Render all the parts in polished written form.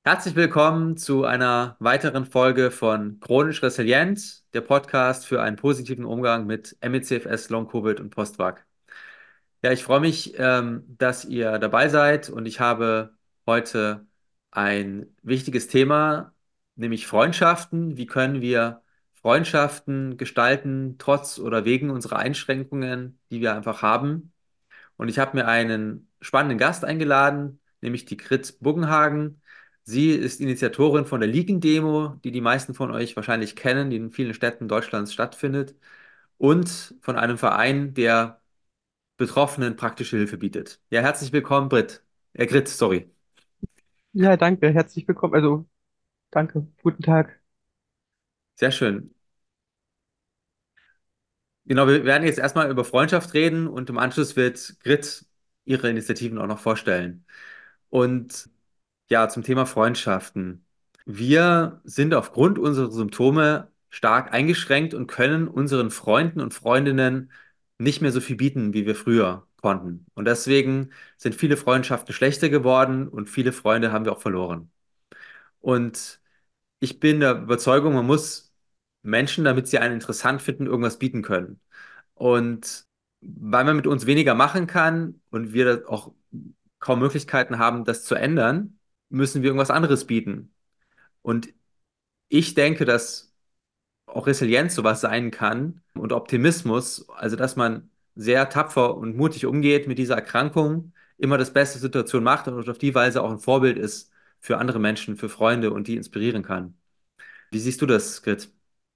Herzlich willkommen zu einer weiteren Folge von Chronisch Resilient, der Podcast für einen positiven Umgang mit ME/CFS, Long-Covid und Post-Vac. Ja, ich freue mich, dass ihr dabei seid und ich habe heute ein wichtiges Thema, nämlich Freundschaften. Wie können wir Freundschaften gestalten, trotz oder wegen unserer Einschränkungen, die wir einfach haben? Und ich habe mir einen spannenden Gast eingeladen, nämlich die Grit Buggenhagen. Sie ist Initiatorin von der Ligen-Demo, die die meisten von euch wahrscheinlich kennen, die in vielen Städten Deutschlands stattfindet, und von einem Verein, der Betroffenen praktische Hilfe bietet. Ja, herzlich willkommen, Grit, sorry. Ja, danke, herzlich willkommen. Also, danke, guten Tag. Sehr schön. Genau, wir werden jetzt erstmal über Freundschaft reden und im Anschluss wird Grit ihre Initiativen auch noch vorstellen. Und ja, zum Thema Freundschaften. Wir sind aufgrund unserer Symptome stark eingeschränkt und können unseren Freunden und Freundinnen nicht mehr so viel bieten, wie wir früher konnten. Und deswegen sind viele Freundschaften schlechter geworden und viele Freunde haben wir auch verloren. Und ich bin der Überzeugung, man muss Menschen, damit sie einen interessant finden, irgendwas bieten können. Und weil man mit uns weniger machen kann und wir auch kaum Möglichkeiten haben, das zu ändern, müssen wir irgendwas anderes bieten. Und ich denke, dass auch Resilienz sowas sein kann und Optimismus, also dass man sehr tapfer und mutig umgeht mit dieser Erkrankung, immer das beste Situation macht und auf die Weise auch ein Vorbild ist für andere Menschen, für Freunde und die inspirieren kann. Wie siehst du das, Grit?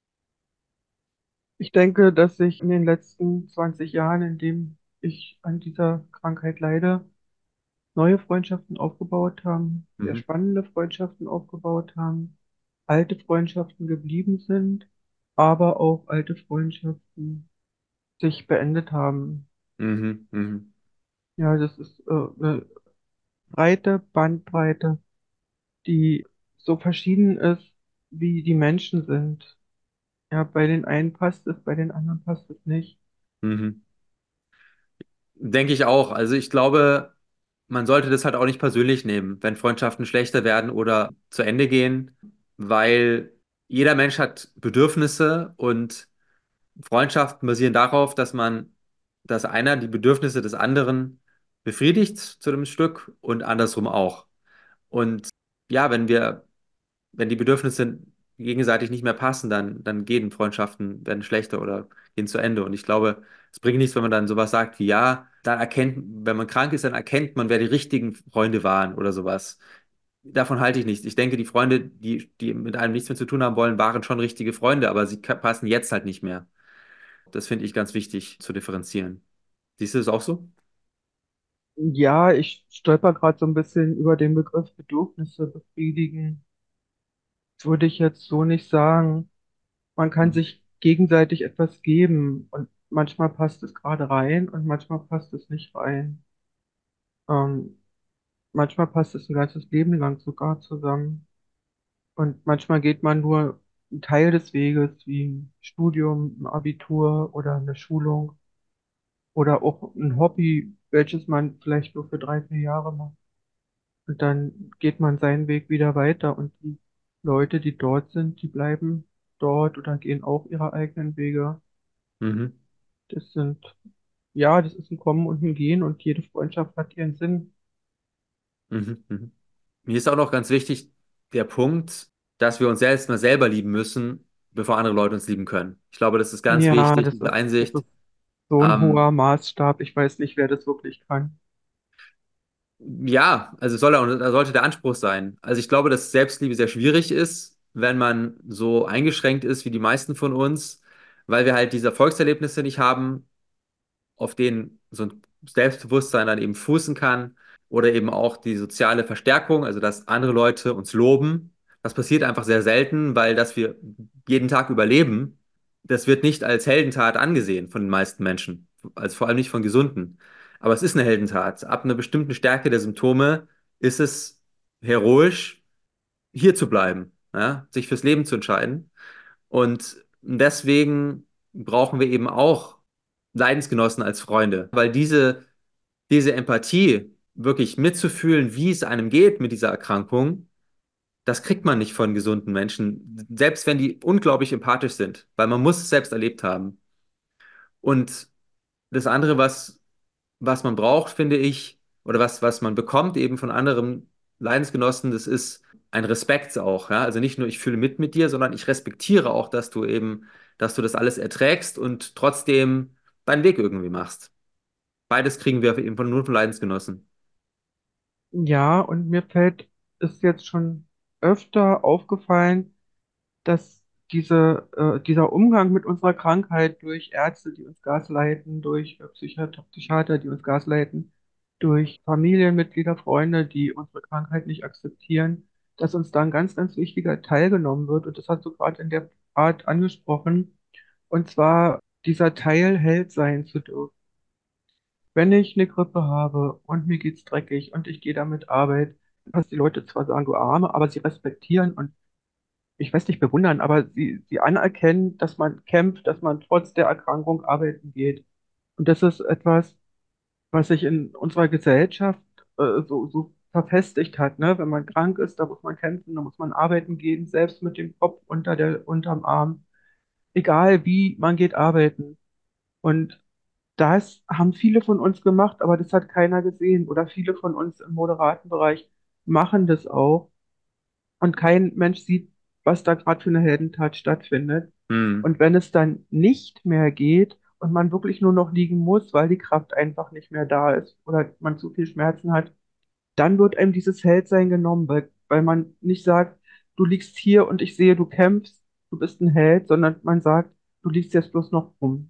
Ich denke, dass sich in den letzten 20 Jahren, in denen ich an dieser Krankheit leide, neue Freundschaften aufgebaut haben, sehr Mhm. spannende Freundschaften aufgebaut haben, alte Freundschaften geblieben sind, aber auch alte Freundschaften sich beendet haben. Mhm. Mhm. Ja, das ist eine breite Bandbreite, die so verschieden ist, wie die Menschen sind. Ja, bei den einen passt es, bei den anderen passt es nicht. Mhm. Denke ich auch. Also ich glaube, man sollte das halt auch nicht persönlich nehmen, wenn Freundschaften schlechter werden oder zu Ende gehen, weil jeder Mensch hat Bedürfnisse und Freundschaften basieren darauf, dass einer die Bedürfnisse des anderen befriedigt zu dem Stück und andersrum auch. Und ja, wenn die Bedürfnisse gegenseitig nicht mehr passen, dann gehen Freundschaften, werden schlechter oder gehen zu Ende. Und ich glaube, es bringt nichts, wenn man dann sowas sagt wie, ja, dann erkennt, wenn man krank ist, dann erkennt man, wer die richtigen Freunde waren oder sowas. Davon halte ich nichts. Ich denke, die Freunde, die mit einem nichts mehr zu tun haben wollen, waren schon richtige Freunde, aber sie passen jetzt halt nicht mehr. Das finde ich ganz wichtig zu differenzieren. Siehst du das auch so? Ja, ich stolper gerade so ein bisschen über den Begriff Bedürfnisse befriedigen. Das würde ich jetzt so nicht sagen. Man kann Mhm. sich gegenseitig etwas geben und manchmal passt es gerade rein und manchmal passt es nicht rein. Ähm, Manchmal passt es ein ganzes Leben lang sogar zusammen. Und manchmal geht man nur einen Teil des Weges, wie ein Studium, ein Abitur oder eine Schulung oder auch ein Hobby, welches man vielleicht nur für 3, 4 Jahre macht. Und dann geht man seinen Weg wieder weiter und die Leute, die dort sind, die bleiben dort oder gehen auch ihre eigenen Wege. Mhm. Das sind, ja, das ist ein Kommen und ein Gehen und jede Freundschaft hat ihren Sinn. Mhm. Mhm. Mir ist auch noch ganz wichtig der Punkt, dass wir uns selbst mal selber lieben müssen, bevor andere Leute uns lieben können. Ich glaube, das ist ganz Ja, wichtig, diese das Einsicht. ist so ein Ähm, hoher Maßstab. Ich weiß nicht, wer das wirklich kann. ja, also da sollte der Anspruch sein. Also ich glaube, dass Selbstliebe sehr schwierig ist, wenn man so eingeschränkt ist wie die meisten von uns, weil wir halt diese Erfolgserlebnisse nicht haben, auf denen so ein Selbstbewusstsein dann eben fußen kann oder eben auch die soziale Verstärkung, also dass andere Leute uns loben. Das passiert einfach sehr selten, weil dass wir jeden Tag überleben, das wird nicht als Heldentat angesehen von den meisten Menschen, also vor allem nicht von Gesunden. Aber es ist eine Heldentat. Ab einer bestimmten Stärke der Symptome ist es heroisch, hier zu bleiben, ja? Sich fürs Leben zu entscheiden. Und deswegen brauchen wir eben auch Leidensgenossen als Freunde, weil diese Empathie, wirklich mitzufühlen, wie es einem geht mit dieser Erkrankung, Das kriegt man nicht von gesunden Menschen, selbst wenn die unglaublich empathisch sind, weil man muss es selbst erlebt haben. Und das andere, was man braucht, finde ich, oder was man bekommt eben von anderen Leidensgenossen, das ist ein Respekt auch, ja. Also nicht nur ich fühle mit dir, sondern ich respektiere auch, dass du das alles erträgst und trotzdem deinen Weg irgendwie machst. Beides kriegen wir eben nur von Leidensgenossen. Ja, und mir fällt es jetzt schon öfter aufgefallen, dass dieser Umgang mit unserer Krankheit durch Ärzte, die uns gasleiten, durch Psychiater, die uns gasleiten, durch Familienmitglieder, Freunde, die unsere Krankheit nicht akzeptieren, dass uns da ein ganz, ganz wichtiger Teil genommen wird. Und das hast du gerade in der Art angesprochen. Und zwar dieser Teil, Held sein zu dürfen. Wenn ich eine Grippe habe und mir geht's dreckig und ich gehe damit Arbeit, was die Leute zwar sagen, du Arme, aber sie respektieren und ich weiß nicht bewundern, aber sie anerkennen, dass man kämpft, dass man trotz der Erkrankung arbeiten geht. Und das ist etwas, was sich in unserer Gesellschaft so verfestigt hat, ne? Wenn man krank ist, da muss man kämpfen, da muss man arbeiten gehen, selbst mit dem Kopf unterm Arm. Egal wie, man geht arbeiten. Und das haben viele von uns gemacht, aber das hat keiner gesehen. Oder viele von uns im moderaten Bereich machen das auch. Und kein Mensch sieht, was da gerade für eine Heldentat stattfindet. Hm, Und wenn es dann nicht mehr geht und man wirklich nur noch liegen muss, weil die Kraft einfach nicht mehr da ist oder man zu viel Schmerzen hat, dann wird einem dieses Heldsein genommen, weil man nicht sagt, du liegst hier und ich sehe, du kämpfst, du bist ein Held, sondern man sagt, du liegst jetzt bloß noch rum.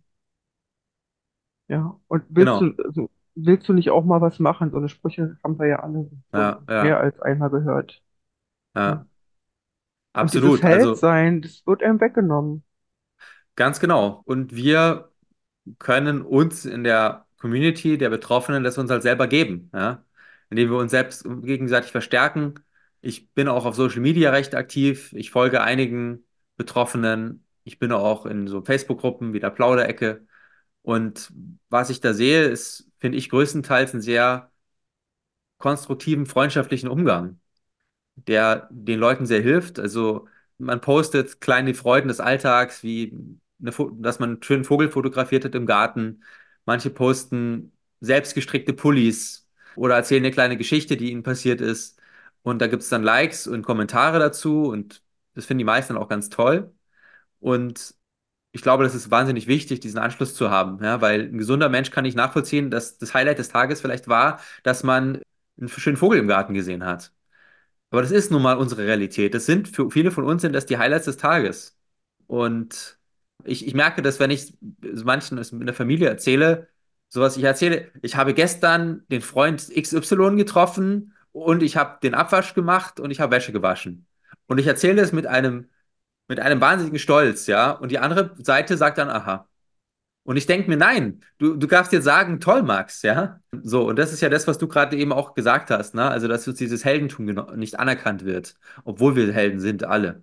Ja, und genau. willst du nicht auch mal was machen? So eine Sprüche haben wir ja alle Ja, schon mehr ja, als einmal gehört. Ja. ja, Und dieses absolut. Also Heldsein, das wird einem weggenommen. ganz genau. Und wir können uns in der Community der Betroffenen das uns halt selber geben, ja? Indem wir uns selbst gegenseitig verstärken. Ich bin auch auf Social Media recht aktiv. Ich folge einigen Betroffenen. Ich bin auch in so Facebook-Gruppen wie der Plauderecke. Und was ich da sehe, ist, finde ich, größtenteils einen sehr konstruktiven, freundschaftlichen Umgang, der den Leuten sehr hilft. Also man postet kleine Freuden des Alltags, wie dass man einen schönen Vogel fotografiert hat im Garten. Manche posten selbstgestrickte Pullis oder erzählen eine kleine Geschichte, die ihnen passiert ist. Und da gibt es dann Likes und Kommentare dazu und das finden die meisten dann auch ganz toll. Und ich glaube, das ist wahnsinnig wichtig, diesen Anschluss zu haben, ja, weil ein gesunder Mensch kann nicht nachvollziehen, dass das Highlight des Tages vielleicht war, dass man einen schönen Vogel im Garten gesehen hat. Aber das ist nun mal unsere Realität. Das sind für viele von uns sind das die Highlights des Tages. Und ich merke, dass wenn ich manchen in der Familie erzähle, sowas, ich erzähle, ich habe gestern den Freund XY getroffen und ich habe den Abwasch gemacht und ich habe Wäsche gewaschen. Und ich erzähle es mit einem wahnsinnigen Stolz, ja. Und die andere Seite sagt dann, aha. Und ich denke mir, nein, du darfst jetzt sagen, toll, Max, ja. So, und das ist ja das, was du gerade eben auch gesagt hast, ne? Also, dass uns dieses Heldentum nicht anerkannt wird, obwohl wir Helden sind, alle.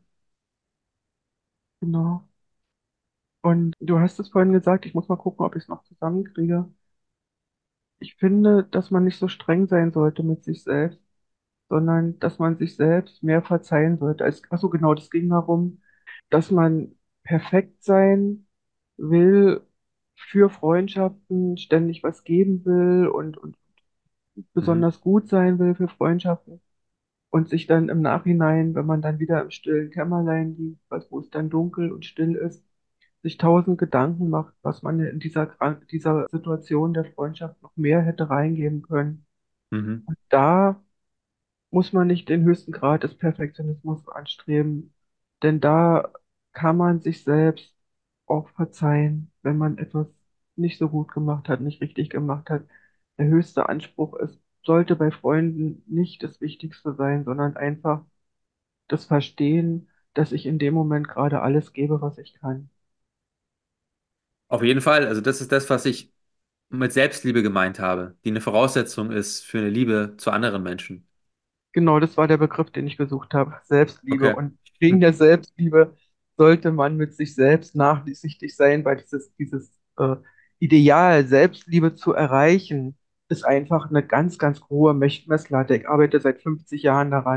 Genau. Und du hast es vorhin gesagt, ich muss mal gucken, ob ich es noch zusammenkriege. Ich finde, dass man nicht so streng sein sollte mit sich selbst, sondern dass man sich selbst mehr verzeihen sollte. Achso, genau, das ging darum, dass man perfekt sein will für Freundschaften, ständig was geben will und Mhm. besonders gut sein will für Freundschaften und sich dann im Nachhinein, wenn man dann wieder im stillen Kämmerlein liegt, wo es dann dunkel und still ist, sich tausend Gedanken macht, was man in dieser Situation der Freundschaft noch mehr hätte reingeben können. Mhm. Und da muss man nicht den höchsten Grad des Perfektionismus anstreben, denn da kann man sich selbst auch verzeihen, wenn man etwas nicht so gut gemacht hat, nicht richtig gemacht hat. Der höchste Anspruch ist, sollte bei Freunden nicht das Wichtigste sein, sondern einfach das Verstehen, dass ich in dem Moment gerade alles gebe, was ich kann. Auf jeden Fall, also das ist das, was ich mit Selbstliebe gemeint habe, die eine Voraussetzung ist für eine Liebe zu anderen Menschen. Genau, das war der Begriff, den ich gesucht habe. Selbstliebe. Okay. Und wegen der Selbstliebe sollte man mit sich selbst nachsichtig sein, weil dieses Ideal, Selbstliebe zu erreichen, ist einfach eine ganz, ganz hohe Messlatte. Ich arbeite seit 50 Jahren daran.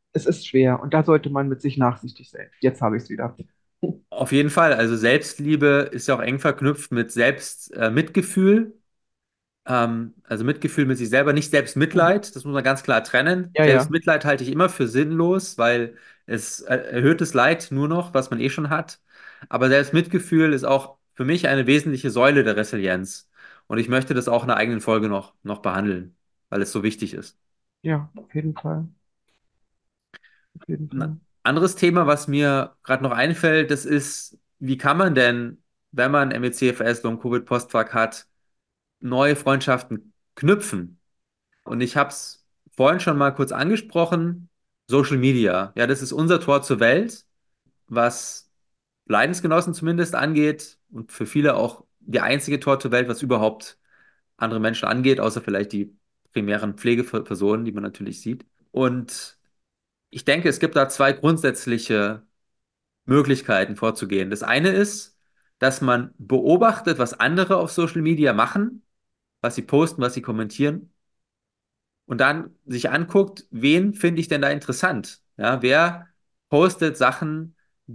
es ist schwer und da sollte man mit sich nachsichtig sein. Jetzt habe ich es wieder. Auf jeden Fall. Also Selbstliebe ist ja auch eng verknüpft mit Mitgefühl. Also Mitgefühl mit sich selber, nicht Mhm. Selbstmitleid. Das muss man ganz klar trennen. Ja, ja, Selbstmitleid halte ich immer für sinnlos, weil es erhöht das Leid nur noch, was man eh schon hat. Aber Selbstmitgefühl ist auch für mich eine wesentliche Säule der Resilienz. Und ich möchte das auch in einer eigenen Folge noch behandeln, weil es so wichtig ist. ja, auf jeden Fall. Auf jeden Ein Fall. anderes Thema, was mir gerade noch einfällt, das ist, wie kann man denn, wenn man MECFS, Long-Covid-Postfach hat, neue Freundschaften knüpfen? Und ich habe es vorhin schon mal kurz angesprochen, Social Media. Ja, das ist unser Tor zur Welt, was Leidensgenossen zumindest angeht und für viele auch die einzige Tor zur Welt, was überhaupt andere Menschen angeht, außer vielleicht die primären Pflegepersonen, die man natürlich sieht. Und ich denke, es gibt da zwei grundsätzliche Möglichkeiten vorzugehen. Das eine ist, dass man beobachtet, was andere auf Social Media machen, was sie posten, was sie kommentieren und dann sich anguckt, wen finde ich denn da interessant? Ja, wer postet Sachen,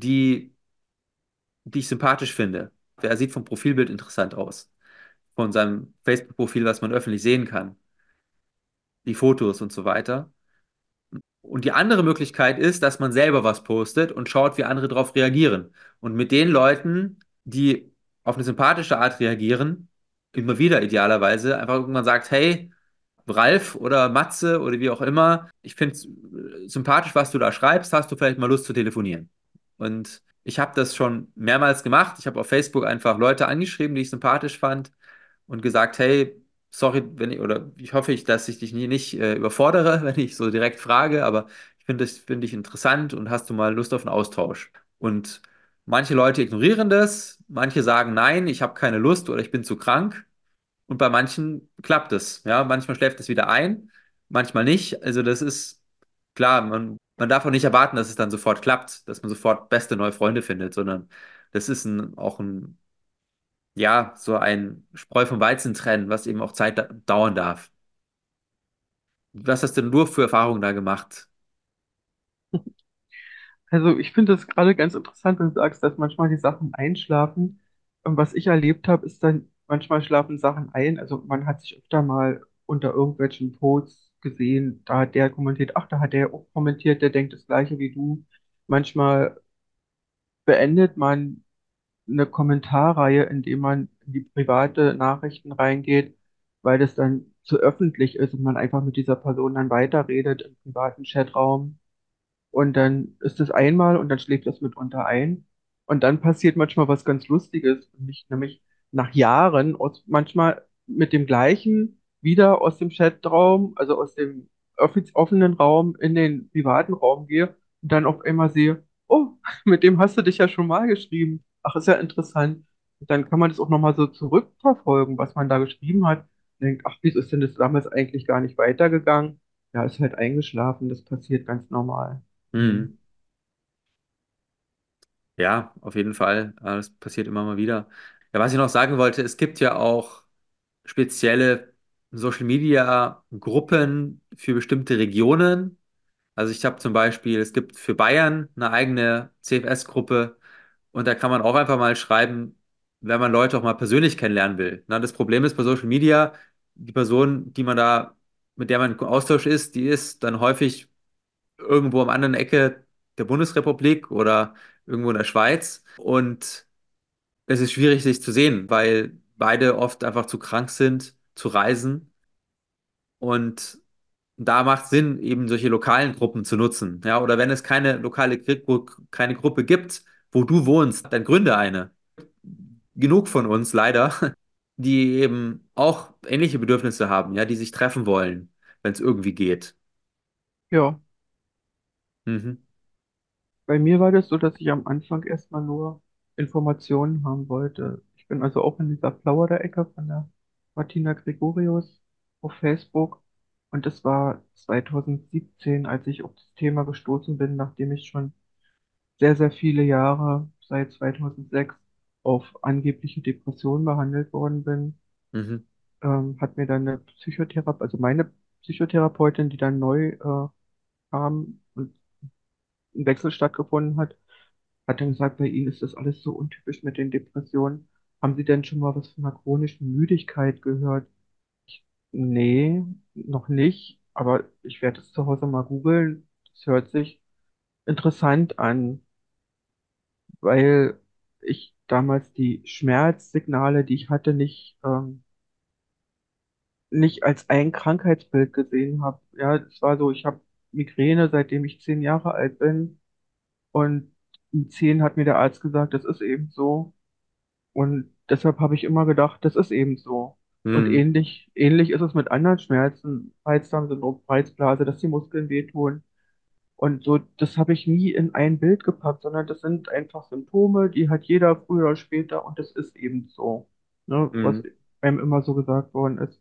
die ich sympathisch finde? Wer sieht vom Profilbild interessant aus? Von seinem Facebook-Profil, was man öffentlich sehen kann, die Fotos und so weiter. Und die andere Möglichkeit ist, dass man selber was postet und schaut, wie andere darauf reagieren. Und mit den Leuten, die auf eine sympathische Art reagieren, immer wieder idealerweise, einfach irgendwann sagt, hey, Ralf oder Matze oder wie auch immer, ich finde es sympathisch, was du da schreibst, hast du vielleicht mal Lust zu telefonieren? Und ich habe das schon mehrmals gemacht. Ich habe auf Facebook einfach Leute angeschrieben, die ich sympathisch fand und gesagt, hey, sorry, wenn ich, oder ich hoffe, dass ich dich nicht überfordere, wenn ich so direkt frage, aber ich finde ich interessant und hast du mal Lust auf einen Austausch? Und manche Leute ignorieren das, manche sagen, nein, ich habe keine Lust oder ich bin zu krank. Und bei manchen klappt es. Ja, manchmal schläft es wieder ein, manchmal nicht. Also das ist klar, man darf auch nicht erwarten, dass es dann sofort klappt, dass man sofort beste neue Freunde findet, sondern das ist auch ein, ja, so ein Spreu vom Weizen trennen, was eben auch Zeit dauern darf. Was hast denn du für Erfahrungen da gemacht? Also ich finde das gerade ganz interessant, wenn du sagst, dass manchmal die Sachen einschlafen. Und was ich erlebt habe, ist dann, manchmal schlafen Sachen ein. Also man hat sich öfter mal unter irgendwelchen Posts gesehen, da hat der kommentiert, ach, da hat der auch kommentiert, der denkt das Gleiche wie du. Manchmal beendet man eine Kommentarreihe, indem man in die private Nachrichten reingeht, weil das dann zu öffentlich ist und man einfach mit dieser Person dann weiterredet im privaten Chatraum. Und dann ist es einmal und dann schläft das mitunter ein. Und dann passiert manchmal was ganz Lustiges, nämlich nach Jahren manchmal mit dem gleichen wieder aus dem Chatraum, also aus dem offenen Raum in den privaten Raum gehe und dann auf einmal sehe, oh, mit dem hast du dich ja schon mal geschrieben. Ach, ist ja interessant. Und dann kann man das auch nochmal so zurückverfolgen, was man da geschrieben hat. Und denkt, ach, wieso ist denn das damals eigentlich gar nicht weitergegangen? Ja, ist halt eingeschlafen, das passiert ganz normal. Hm. Hm. Ja, auf jeden Fall. Das passiert immer mal wieder. Ja, was ich noch sagen wollte, es gibt ja auch spezielle Social Media Gruppen für bestimmte Regionen. Also ich habe zum Beispiel, es gibt für Bayern eine eigene CFS-Gruppe und da kann man auch einfach mal schreiben, wenn man Leute auch mal persönlich kennenlernen will. Na, das Problem ist bei Social Media, die Person, mit der man im Austausch ist, die ist dann häufig irgendwo am anderen Ecke der Bundesrepublik oder irgendwo in der Schweiz und es ist schwierig, sich zu sehen, weil beide oft einfach zu krank sind, zu reisen. Und da macht Sinn, eben solche lokalen Gruppen zu nutzen. Ja, oder wenn es keine Gruppe gibt, wo du wohnst, dann gründe eine. Genug von uns leider, die eben auch ähnliche Bedürfnisse haben, ja, die sich treffen wollen, wenn es irgendwie geht. Ja, Mhm. bei mir war das so, dass ich am Anfang erstmal nur Informationen haben wollte. Ich bin also auch in dieser Plauder-Ecke von der Martina Gregorius auf Facebook. Und das war 2017, als ich auf das Thema gestoßen bin, nachdem ich schon sehr, sehr viele Jahre, seit 2006, auf angebliche Depressionen behandelt worden bin. Mhm. Hat mir dann also meine Psychotherapeutin, die dann neu kam ein Wechsel stattgefunden hat, hat dann gesagt, bei Ihnen ist das alles so untypisch mit den Depressionen. Haben Sie denn schon mal was von einer chronischen Müdigkeit gehört? Nee, noch nicht, aber ich werde es zu Hause mal googeln. Das hört sich interessant an, weil ich damals die Schmerzsignale, die ich hatte, nicht als ein Krankheitsbild gesehen habe. Ja, es war so, ich habe Migräne, seitdem ich 10 Jahre alt bin, und mit 10 hat mir der Arzt gesagt, das ist eben so. Und deshalb habe ich immer gedacht, das ist eben so. Und Mhm. ähnlich ist es mit anderen Schmerzen, Reizdarmsyndrom, Reizblase, dass die Muskeln wehtun. Und so, das habe ich nie in ein Bild gepackt, sondern das sind einfach Symptome, die hat jeder früher oder später, und das ist eben so, ne, was Mhm. einem immer so gesagt worden ist.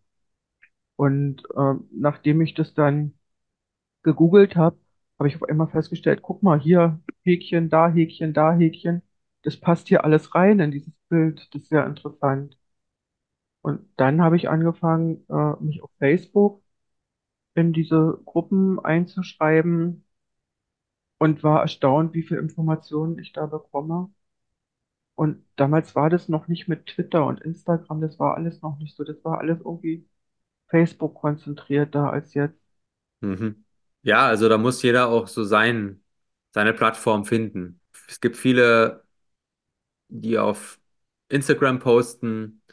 Und nachdem ich das dann gegoogelt habe, habe ich auf einmal festgestellt, guck mal, hier Häkchen, da Häkchen, da Häkchen. Das passt hier alles rein in dieses Bild. Das ist sehr interessant. Und dann habe ich angefangen, mich auf Facebook in diese Gruppen einzuschreiben und war erstaunt, wie viel Informationen ich da bekomme. Und damals war das noch nicht mit Twitter und Instagram, das war alles noch nicht so. Das war alles irgendwie Facebook konzentrierter als jetzt. Mhm. Ja, also da muss jeder auch so seine Plattform finden. Es gibt viele, die auf Instagram posten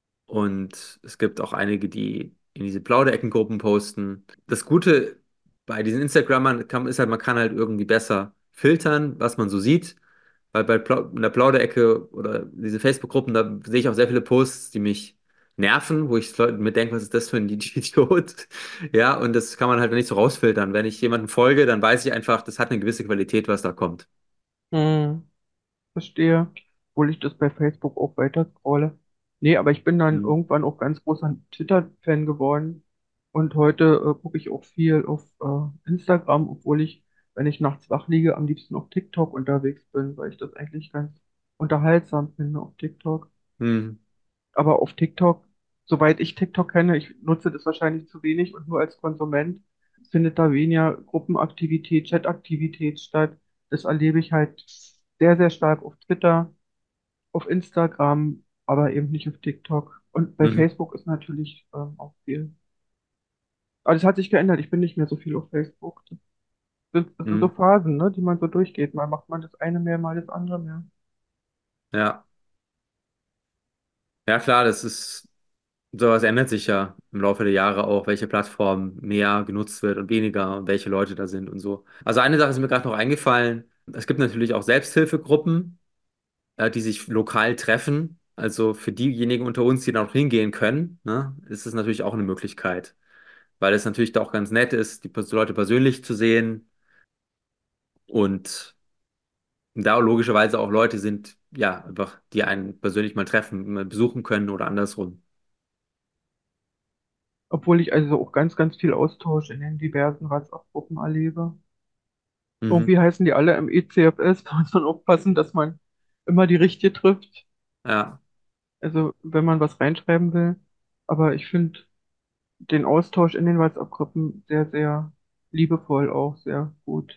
und es gibt auch einige, die in diese Plaudereckengruppen posten. Das Gute bei diesen Instagrammern ist halt, man kann halt irgendwie besser filtern, was man so sieht. Weil in der Plauderecke oder diese Facebook-Gruppen, da sehe ich auch sehr viele Posts, die mich nerven, wo ich Leuten mir denke, was ist das für ein Idiot? Ja, und das kann man halt nicht so rausfiltern. Wenn ich jemandem folge, dann weiß ich einfach, das hat eine gewisse Qualität, was da kommt. Hm. Verstehe, obwohl ich das bei Facebook auch weiter scrolle. Nee, aber ich bin dann Mhm. irgendwann auch ganz großer Twitter-Fan geworden. Und heute gucke ich auch viel auf Instagram, obwohl ich, wenn ich nachts wach liege, am liebsten auf TikTok unterwegs bin, weil ich das eigentlich ganz unterhaltsam finde auf TikTok. Mhm. Aber auf TikTok, soweit ich TikTok kenne, ich nutze das wahrscheinlich zu wenig und nur als Konsument, findet da weniger Gruppenaktivität, Chataktivität statt. Das erlebe ich halt sehr, sehr stark auf Twitter, auf Instagram, aber eben nicht auf TikTok. Und bei Mhm. Facebook ist natürlich auch viel. Aber das hat sich geändert. Ich bin nicht mehr so viel auf Facebook. Das sind so Mhm. Phasen, ne, die man so durchgeht. Mal macht man das eine mehr, mal das andere mehr. Ja. Ja, klar, sowas ändert sich ja im Laufe der Jahre auch, welche Plattform mehr genutzt wird und weniger und welche Leute da sind und so. Also eine Sache ist mir gerade noch eingefallen. Es gibt natürlich auch Selbsthilfegruppen, die sich lokal treffen. Also für diejenigen unter uns, die da noch hingehen können, ne, ist es natürlich auch eine Möglichkeit, weil es natürlich da auch ganz nett ist, die Leute persönlich zu sehen und da logischerweise auch Leute sind, ja, einfach, die einen persönlich mal treffen, mal besuchen können oder andersrum. Obwohl ich also auch ganz, ganz viel Austausch in den diversen WhatsApp-Gruppen erlebe. Mhm. Irgendwie heißen die alle MECFS. Da muss man aufpassen, dass man immer die richtige trifft. Ja. Also wenn man was reinschreiben will. Aber ich finde den Austausch in den WhatsApp-Gruppen sehr, sehr liebevoll, auch sehr gut.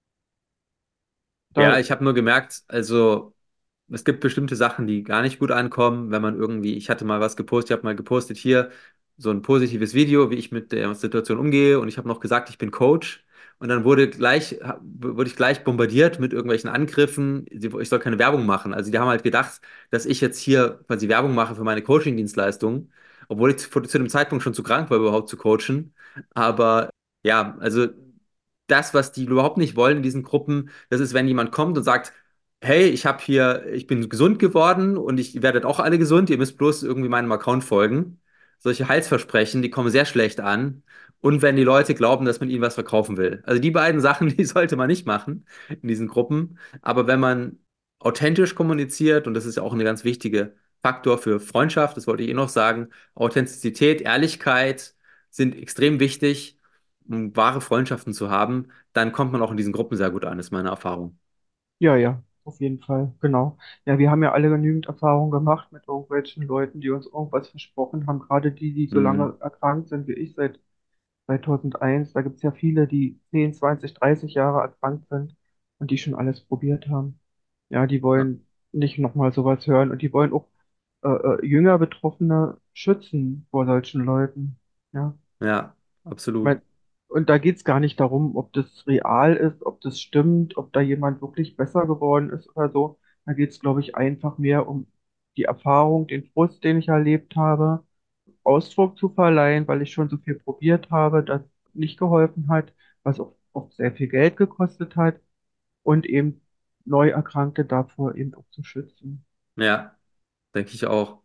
Da, Ja, ich habe nur gemerkt, also es gibt bestimmte Sachen, die gar nicht gut ankommen, wenn man irgendwie, ich hatte mal was gepostet, ich habe mal gepostet hier so ein positives Video, wie ich mit der Situation umgehe und ich habe noch gesagt, ich bin Coach und dann wurde ich gleich bombardiert mit irgendwelchen Angriffen, ich soll keine Werbung machen. Also die haben halt gedacht, dass ich jetzt hier quasi Werbung mache für meine Coaching-Dienstleistungen, obwohl ich zu dem Zeitpunkt schon zu krank war, überhaupt zu coachen. Aber ja, also das, was die überhaupt nicht wollen in diesen Gruppen, das ist, wenn jemand kommt und sagt, hey, ich bin gesund geworden und ich ihr werdet auch alle gesund, ihr müsst bloß irgendwie meinem Account folgen. Solche Heilsversprechen, die kommen sehr schlecht an. Und wenn die Leute glauben, dass man ihnen was verkaufen will. Also die beiden Sachen, die sollte man nicht machen in diesen Gruppen. Aber wenn man authentisch kommuniziert, und das ist ja auch ein ganz wichtiger Faktor für Freundschaft, das wollte ich eh noch sagen, Authentizität, Ehrlichkeit sind extrem wichtig, um wahre Freundschaften zu haben, dann kommt man auch in diesen Gruppen sehr gut an, ist meine Erfahrung. ja, ja, auf jeden Fall, genau. Ja, wir haben ja alle genügend Erfahrung gemacht mit irgendwelchen Leuten, die uns irgendwas versprochen haben, gerade die, die so Mhm. lange erkrankt sind wie ich seit 2001. Da gibt es ja viele, die 10, 20, 30 Jahre erkrankt sind. und die schon alles probiert haben. Ja, die wollen nicht nochmal sowas hören und die wollen auch jünger Betroffene schützen vor solchen Leuten. Ja, Ja, absolut. mein, und da geht es gar nicht darum, ob das real ist, ob das stimmt, ob da jemand wirklich besser geworden ist oder so. Da geht es, glaube ich, einfach mehr um die Erfahrung, den Frust, den ich erlebt habe, Ausdruck zu verleihen, weil ich schon so viel probiert habe, das nicht geholfen hat, was auch oft sehr viel Geld gekostet hat und eben Neuerkrankte davor eben auch zu schützen. Ja, denke ich auch.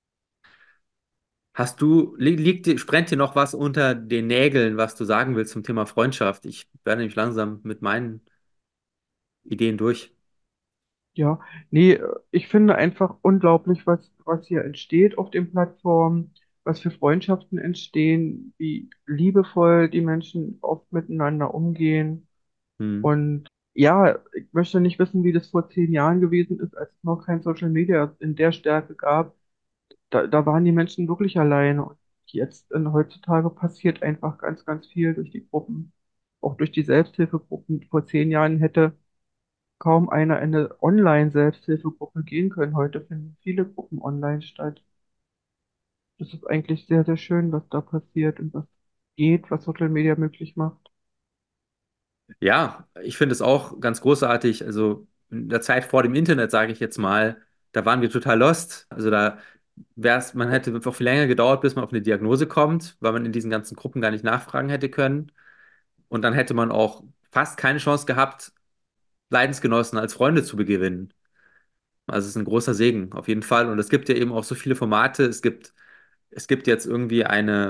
Brennt dir noch was unter den Nägeln, was du sagen willst zum Thema Freundschaft? Ich werde nämlich langsam mit meinen Ideen durch. Ja, nee, ich finde einfach unglaublich, was hier entsteht auf den Plattformen, was für Freundschaften entstehen, wie liebevoll die Menschen oft miteinander umgehen. Hm. Und ja, ich möchte nicht wissen, wie das vor 10 Jahren gewesen ist, als es noch kein Social Media in der Stärke gab. Da waren die Menschen wirklich alleine. Und jetzt heutzutage passiert einfach ganz, ganz viel durch die Gruppen, auch durch die Selbsthilfegruppen. Vor 10 Jahren hätte kaum einer in eine Online-Selbsthilfegruppe gehen können. Heute finden viele Gruppen online statt. Das ist eigentlich sehr, sehr schön, was da passiert und was geht, was Social Media möglich macht. Ja, ich finde es auch ganz großartig. Also in der Zeit vor dem Internet, sage ich jetzt mal, da waren wir total lost. Also man hätte einfach viel länger gedauert, bis man auf eine Diagnose kommt, weil man in diesen ganzen Gruppen gar nicht nachfragen hätte können. Und dann hätte man auch fast keine Chance gehabt, Leidensgenossen als Freunde zu gewinnen. Also es ist ein großer Segen, auf jeden Fall. Und es gibt ja eben auch so viele Formate. Es gibt jetzt irgendwie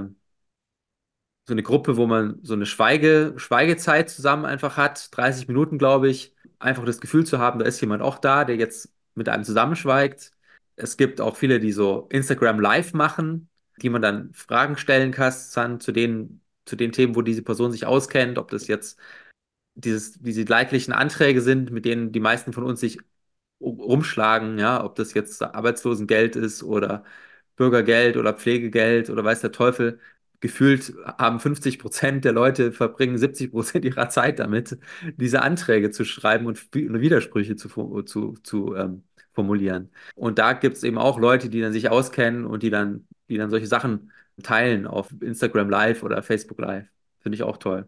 so eine Gruppe, wo man so eine Schweigezeit zusammen einfach hat, 30 Minuten, glaube ich. Einfach das Gefühl zu haben, da ist jemand auch da, der jetzt mit einem zusammenschweigt. Es gibt auch viele, die so Instagram Live machen, die man dann Fragen stellen kann zu den Themen, wo diese Person sich auskennt, ob das jetzt diese leidlichen Anträge sind, mit denen die meisten von uns sich rumschlagen, ja, ob das jetzt Arbeitslosengeld ist oder Bürgergeld oder Pflegegeld oder weiß der Teufel. Gefühlt haben 50% der Leute verbringen 70% ihrer Zeit damit, diese Anträge zu schreiben und Widersprüche zu formulieren. Und da gibt es eben auch Leute, die dann sich auskennen und die dann solche Sachen teilen auf Instagram Live oder Facebook Live. Finde ich auch toll.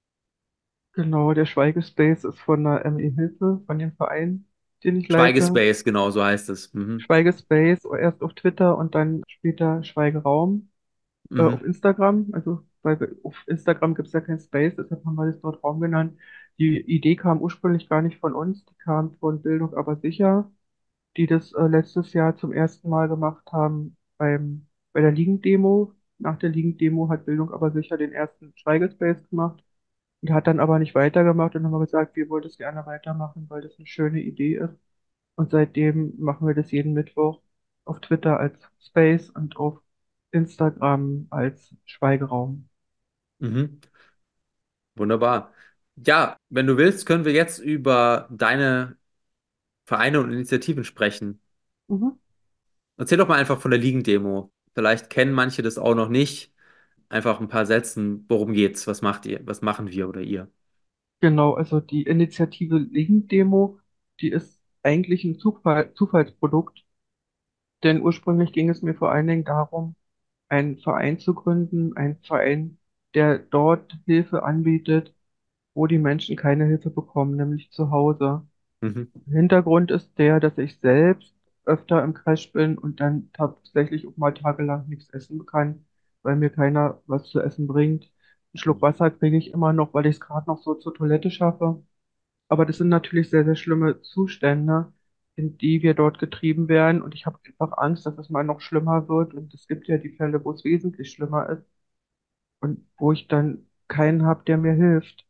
Genau, der Schweigespace ist von der ME Hilfe, von dem Verein, den ich leite. Schweigespace, genau, so heißt es. Mhm. Schweigespace, erst auf Twitter und dann später Schweigeraum. Auf Mhm. Instagram, also weil auf Instagram gibt es ja kein Space, deshalb haben wir das dort Raum genannt. Die Idee kam ursprünglich gar nicht von uns, die kam von Bildung aber sicher, die das letztes Jahr zum ersten Mal gemacht haben bei der Ligenddemo. Nach der Ligenddemo hat Bildung aber sicher den ersten Schweigespace gemacht und hat dann aber nicht weitergemacht und haben wir gesagt, wir wollen das gerne weitermachen, weil das eine schöne Idee ist. Und seitdem machen wir das jeden Mittwoch auf Twitter als Space und auf Instagram als Schweigeraum. Mhm. Wunderbar. Ja, wenn du willst, können wir jetzt über deine Vereine und Initiativen sprechen. Mhm. Erzähl doch mal einfach von der Ligendemo. Vielleicht kennen manche das auch noch nicht. Einfach ein paar Sätzen. Worum geht's? Was macht ihr? Was machen wir oder ihr? Genau, also die Initiative Ligenddemo, die ist eigentlich ein Zufallsprodukt, denn ursprünglich ging es mir vor allen Dingen darum, einen Verein zu gründen, einen Verein, der dort Hilfe anbietet, wo die Menschen keine Hilfe bekommen, nämlich zu Hause. Mhm. Hintergrund ist der, dass ich selbst öfter im Crash bin und dann tatsächlich auch mal tagelang nichts essen kann, weil mir keiner was zu essen bringt. Einen Schluck Wasser kriege ich immer noch, weil ich es gerade noch so zur Toilette schaffe. Aber das sind natürlich sehr, sehr schlimme Zustände, in die wir dort getrieben werden. Und ich habe einfach Angst, dass es mal noch schlimmer wird. Und es gibt ja die Fälle, wo es wesentlich schlimmer ist und wo ich dann keinen habe, der mir hilft.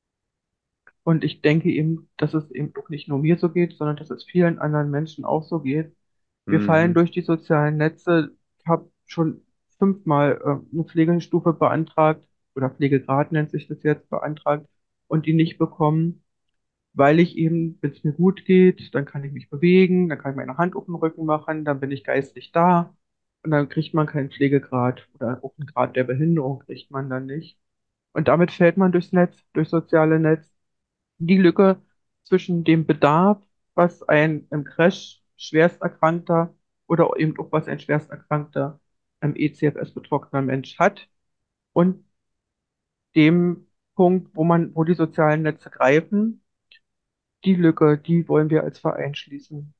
Und ich denke eben, dass es eben auch nicht nur mir so geht, sondern dass es vielen anderen Menschen auch so geht. Wir fallen Mhm. durch die sozialen Netze. Ich habe schon 5-mal eine Pflegestufe beantragt oder Pflegegrad nennt sich das jetzt, beantragt und die nicht bekommen, weil ich eben, wenn es mir gut geht, dann kann ich mich bewegen, dann kann ich meine Hand auf den Rücken machen, dann bin ich geistig da und dann kriegt man keinen Pflegegrad oder auch einen Grad der Behinderung kriegt man dann nicht. Und damit fällt man durchs Netz, durchs soziale Netz. Die Lücke zwischen dem Bedarf, was ein im Crash schwersterkrankter oder eben auch was ein schwersterkrankter ECFS-betroffener Mensch hat und dem Punkt, wo die sozialen Netze greifen. Die Lücke, die wollen wir als Verein schließen.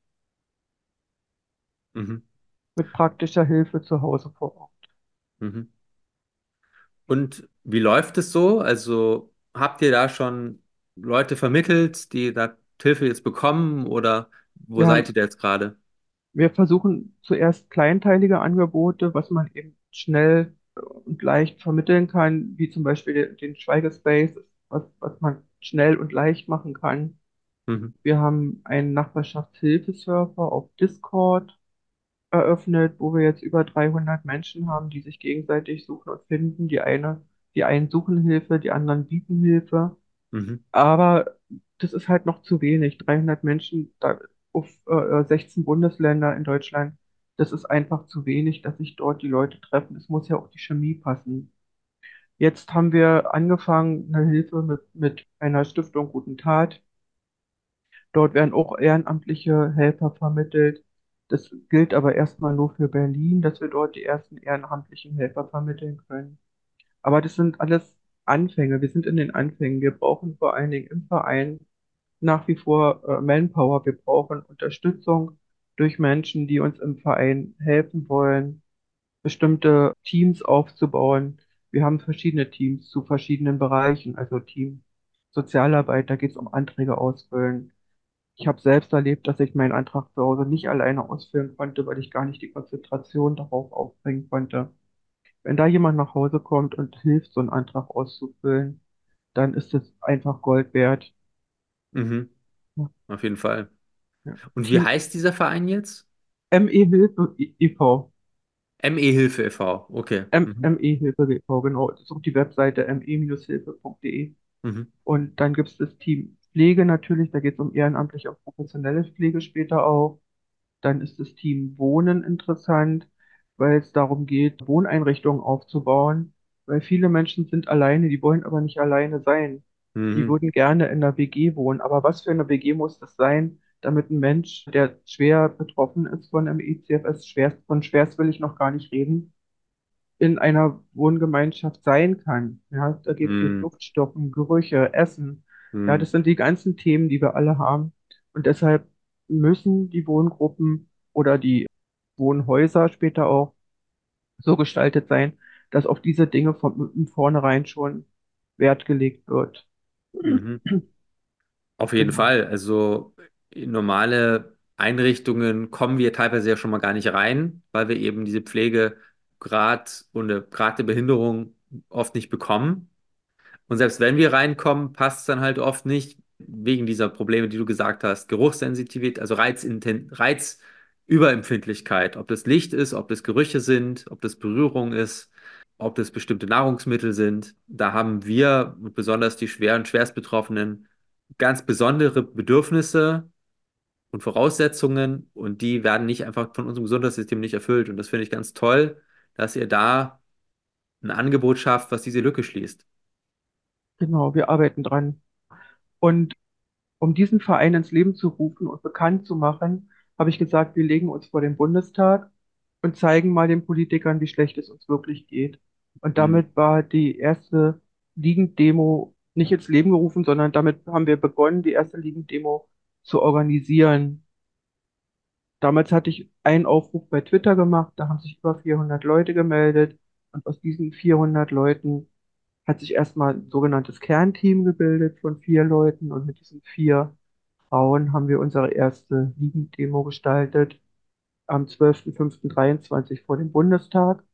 Mhm. Mit praktischer Hilfe zu Hause vor Ort. Mhm. Und wie läuft es so? Also habt ihr da schon Leute vermittelt, die da Hilfe jetzt bekommen oder wo Wir seid haben, ihr da jetzt gerade? wir versuchen zuerst kleinteilige Angebote, was man eben schnell und leicht vermitteln kann, wie zum Beispiel den Schweigespace, was man schnell und leicht machen kann. Mhm. Wir haben einen Nachbarschaftshilfeserver auf Discord eröffnet, wo wir jetzt über 300 Menschen haben, die sich gegenseitig suchen und finden. Die einen suchen Hilfe, die anderen bieten Hilfe. Mhm. Aber das ist halt noch zu wenig. 300 Menschen da auf 16 Bundesländer in Deutschland. Das ist einfach zu wenig, dass sich dort die Leute treffen. Es muss ja auch die Chemie passen. Jetzt haben wir angefangen, eine Hilfe mit einer Stiftung Guten Tat. Dort werden auch ehrenamtliche Helfer vermittelt. Das gilt aber erstmal nur für Berlin, dass wir dort die ersten ehrenamtlichen Helfer vermitteln können. Aber das sind alles Anfänge. Wir sind in den Anfängen. Wir brauchen vor allen Dingen im Verein nach wie vor Manpower. Wir brauchen Unterstützung durch Menschen, die uns im Verein helfen wollen, bestimmte Teams aufzubauen. Wir haben verschiedene Teams zu verschiedenen Bereichen, also Team Sozialarbeit, da geht es um Anträge ausfüllen. Ich habe selbst erlebt, dass ich meinen Antrag zu Hause nicht alleine ausfüllen konnte, weil ich gar nicht die Konzentration darauf aufbringen konnte. Wenn da jemand nach Hause kommt und hilft, so einen Antrag auszufüllen, dann ist es einfach Gold wert. Mhm. Ja, Auf jeden Fall. ja. Und wie Team heißt dieser Verein jetzt? ME-Hilfe e.V. ME-Hilfe e.V. Okay. Mhm. ME-Hilfe e.V., genau. Das ist auch die Webseite me-hilfe.de. Mhm. Und dann gibt es das Team Pflege natürlich, da geht es um ehrenamtliche und professionelle Pflege später auch. Dann ist das Team Wohnen interessant, weil es darum geht, Wohneinrichtungen aufzubauen, weil viele Menschen sind alleine, die wollen aber nicht alleine sein. Die Mhm. würden gerne in einer WG wohnen. Aber was für eine WG muss das sein, damit ein Mensch, der schwer betroffen ist von einem ECFS, von schwerst will ich noch gar nicht reden, in einer Wohngemeinschaft sein kann? Ja, da geht es mit Mhm. Duftstoffen, Gerüche, Essen. Ja, Mhm. das sind die ganzen Themen, die wir alle haben. Und deshalb müssen die Wohngruppen oder die Wohnhäuser später auch so gestaltet sein, dass auf diese Dinge von vornherein schon Wert gelegt wird. Mhm. Auf jeden Genau, Fall. Also in normale Einrichtungen kommen wir teilweise ja schon mal gar nicht rein, weil wir eben diese Pflegegrad und eine Grad der Behinderung oft nicht bekommen. Und selbst wenn wir reinkommen, passt es dann halt oft nicht, wegen dieser Probleme, die du gesagt hast. Geruchssensitivität, also Reizüberempfindlichkeit. Ob das Licht ist, ob das Gerüche sind, ob das Berührung ist, ob das bestimmte Nahrungsmittel sind. Da haben wir, besonders die schwer und schwerst Betroffenen, ganz besondere Bedürfnisse und Voraussetzungen und die werden nicht einfach von unserem Gesundheitssystem nicht erfüllt. Und das finde ich ganz toll, dass ihr da ein Angebot schafft, was diese Lücke schließt. genau, wir arbeiten dran. Und um diesen Verein ins Leben zu rufen und bekannt zu machen, habe ich gesagt, wir legen uns vor den Bundestag und zeigen mal den Politikern, wie schlecht es uns wirklich geht. Und Hm. damit war die erste Liegenddemo nicht ins Leben gerufen, sondern damit haben wir begonnen, die erste Liegenddemo zu organisieren. Damals hatte ich einen Aufruf bei Twitter gemacht, da haben sich über 400 Leute gemeldet und aus diesen 400 Leuten hat sich erstmal ein sogenanntes Kernteam gebildet von 4 Leuten und mit diesen 4 Frauen haben wir unsere erste Liegenddemo gestaltet am 12.05.23 vor dem Bundestag.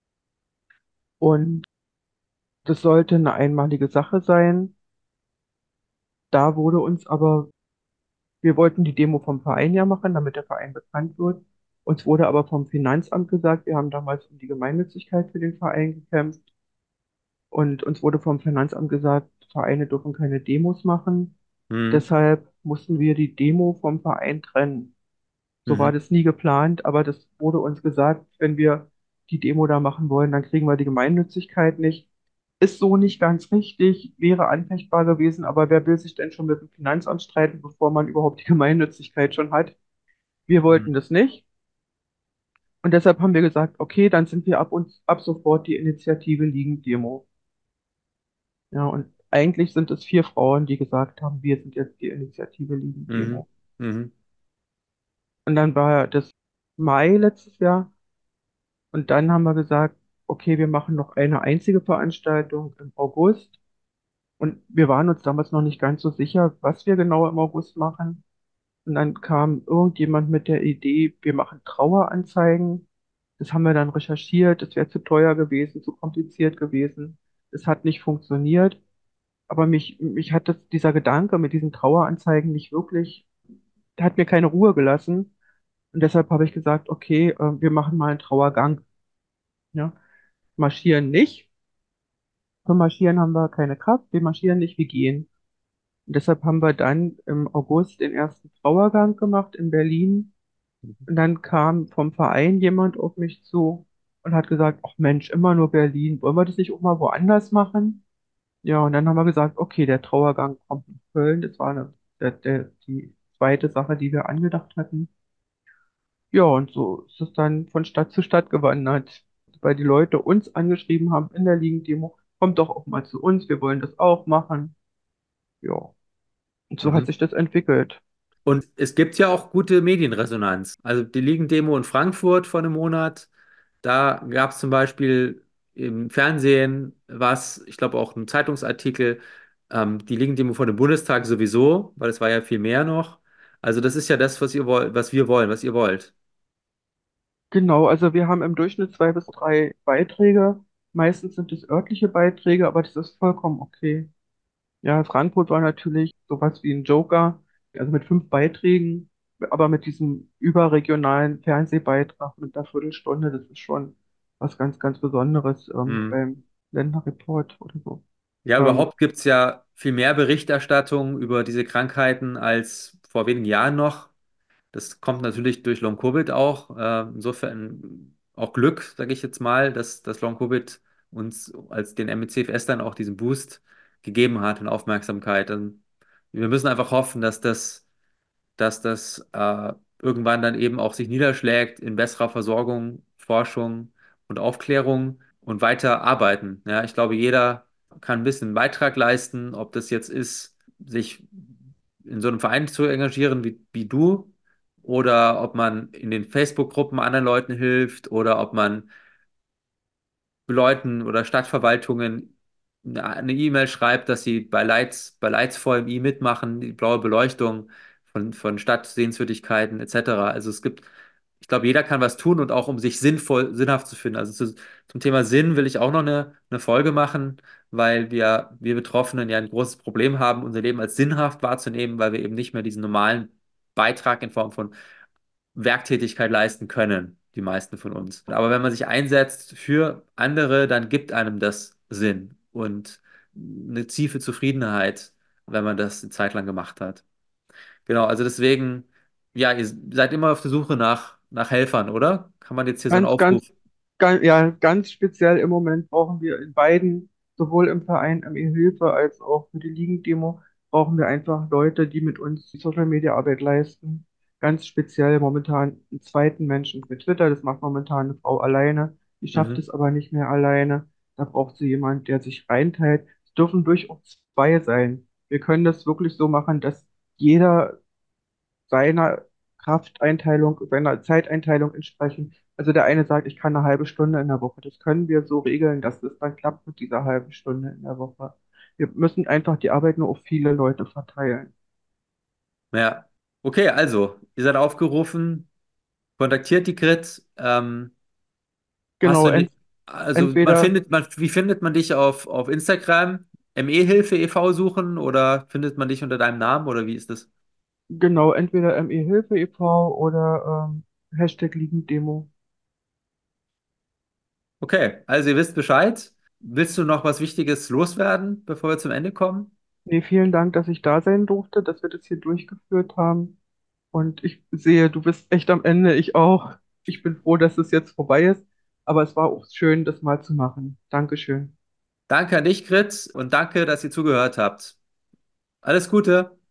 Und das sollte eine einmalige Sache sein. Da wurde uns aber, wir wollten die Demo vom Verein ja machen, damit der Verein bekannt wird. Uns wurde aber vom Finanzamt gesagt, wir haben damals um die Gemeinnützigkeit für den Verein gekämpft. Und uns wurde vom Finanzamt gesagt, Vereine dürfen keine Demos machen. Hm. Deshalb mussten wir die Demo vom Verein trennen. So war Mhm. das nie geplant, aber das wurde uns gesagt, wenn wir die Demo da machen wollen, dann kriegen wir die Gemeinnützigkeit nicht. ist so nicht ganz richtig, wäre anfechtbar gewesen, aber wer will sich denn schon mit dem Finanzamt streiten, bevor man überhaupt die Gemeinnützigkeit schon hat? Wir Mhm. wollten das nicht. Und deshalb haben wir gesagt, okay, dann sind wir ab sofort die Initiative Liegen-Demo. Ja, und eigentlich sind es 4 Frauen, die gesagt haben, wir sind jetzt die Initiative Mhm. Liegen-Demo. Mhm. Und dann war das Mai letztes Jahr. Und dann haben wir gesagt, okay, wir machen noch eine einzige Veranstaltung im August. Und wir waren uns damals noch nicht ganz so sicher, was wir genau im August machen. Und dann kam irgendjemand mit der Idee, wir machen Traueranzeigen. Das haben wir dann recherchiert. Es wäre zu teuer gewesen, zu kompliziert gewesen. Es hat nicht funktioniert. Aber mich hat dieser Gedanke mit diesen Traueranzeigen nicht wirklich, der hat mir keine Ruhe gelassen. Und deshalb habe ich gesagt, okay, wir machen mal einen Trauergang. Ja, marschieren nicht. Für Marschieren haben wir keine Kraft. Wir marschieren nicht, wir gehen. Und deshalb haben wir dann im August den ersten Trauergang gemacht in Berlin. Und dann kam vom Verein jemand auf mich zu und hat gesagt, ach Mensch, immer nur Berlin. Wollen wir das nicht auch mal woanders machen? Ja, und dann haben wir gesagt, okay, der Trauergang kommt nach Köln. Das war die zweite Sache, die wir angedacht hatten. Ja, und so ist es dann von Stadt zu Stadt gewandert, weil die Leute uns angeschrieben haben in der Ligendemo, kommt doch auch mal zu uns, wir wollen das auch machen. Ja, und so hat Mhm. sich das entwickelt. Und es gibt ja auch gute Medienresonanz. Also die Ligendemo in Frankfurt vor einem Monat, da gab es zum Beispiel im Fernsehen was, ich glaube auch ein Zeitungsartikel, die Ligendemo vor dem Bundestag sowieso, weil es war ja viel mehr noch. Also das ist ja das, was ihr wollt, was wir wollen, was ihr wollt. Genau, also wir haben im Durchschnitt 2 bis 3 Beiträge. Meistens sind es örtliche Beiträge, aber das ist vollkommen okay. Ja, Frankfurt war natürlich sowas wie ein Joker, also mit 5 Beiträgen, aber mit diesem überregionalen Fernsehbeitrag mit einer Viertelstunde, das ist schon was ganz, ganz Besonderes Mhm. beim Länderreport oder so. Ja, Ähm, überhaupt gibt es ja viel mehr Berichterstattung über diese Krankheiten als vor wenigen Jahren noch. Das kommt natürlich durch Long-Covid auch. Insofern auch Glück, sage ich jetzt mal, dass Long-Covid uns als den MECFS dann auch diesen Boost gegeben hat und Aufmerksamkeit. Und wir müssen einfach hoffen, dass das irgendwann dann eben auch sich niederschlägt in besserer Versorgung, Forschung und Aufklärung und weiter arbeiten. Ja, ich glaube, jeder kann ein bisschen Beitrag leisten, ob das jetzt ist, sich in so einem Verein zu engagieren wie du oder ob man in den Facebook-Gruppen anderen Leuten hilft oder ob man Leuten oder Stadtverwaltungen eine E-Mail schreibt, dass sie bei Lights for MI mitmachen, die blaue Beleuchtung von Stadtsehenswürdigkeiten etc. Also es gibt, ich glaube, jeder kann was tun und auch um sich sinnhaft zu finden. Zum Thema Sinn will ich auch noch eine Folge machen, weil wir Betroffenen ja ein großes Problem haben, unser Leben als sinnhaft wahrzunehmen, weil wir eben nicht mehr diesen normalen Beitrag in Form von Werktätigkeit leisten können, die meisten von uns. Aber wenn man sich einsetzt für andere, dann gibt einem das Sinn und eine tiefe Zufriedenheit, wenn man das eine Zeit lang gemacht hat. Genau, also deswegen, ja, ihr seid immer auf der Suche nach Helfern, oder? Kann man jetzt hier so einen Ganz, Aufruf? ja, ganz speziell im Moment brauchen wir in beiden, sowohl im Verein ME Hilfe als auch für die Ligendemo, brauchen wir einfach Leute, die mit uns die Social Media Arbeit leisten. Ganz speziell momentan einen zweiten Menschen für Twitter. Das macht momentan eine Frau alleine. Die schafft Mhm. es aber nicht mehr alleine. Da braucht sie jemand, der sich reinteilt. Es dürfen durchaus 2 sein. Wir können das wirklich so machen, dass jeder seiner Krafteinteilung, seiner Zeiteinteilung entsprechen. Also der eine sagt, ich kann eine halbe Stunde in der Woche. Das können wir so regeln, dass es dann klappt mit dieser halben Stunde in der Woche. Wir müssen einfach die Arbeit nur auf viele Leute verteilen. Ja. Okay, also, ihr seid aufgerufen, kontaktiert die Grit. Hast du Genau, eine, also entweder, wie findet man dich auf Instagram? ME-Hilfe e.V. suchen oder findet man dich unter deinem Namen oder wie ist das? genau, entweder ME Hilfe e.V. oder Hashtag Liegenddemo. Okay, also ihr wisst Bescheid. Willst du noch was Wichtiges loswerden, bevor wir zum Ende kommen? Nee, vielen Dank, dass ich da sein durfte, dass wir das hier durchgeführt haben. Und ich sehe, du bist echt am Ende, ich auch. Ich bin froh, dass es jetzt vorbei ist, aber es war auch schön, das mal zu machen. Dankeschön. Danke an dich, Grit, und danke, dass ihr zugehört habt. Alles Gute.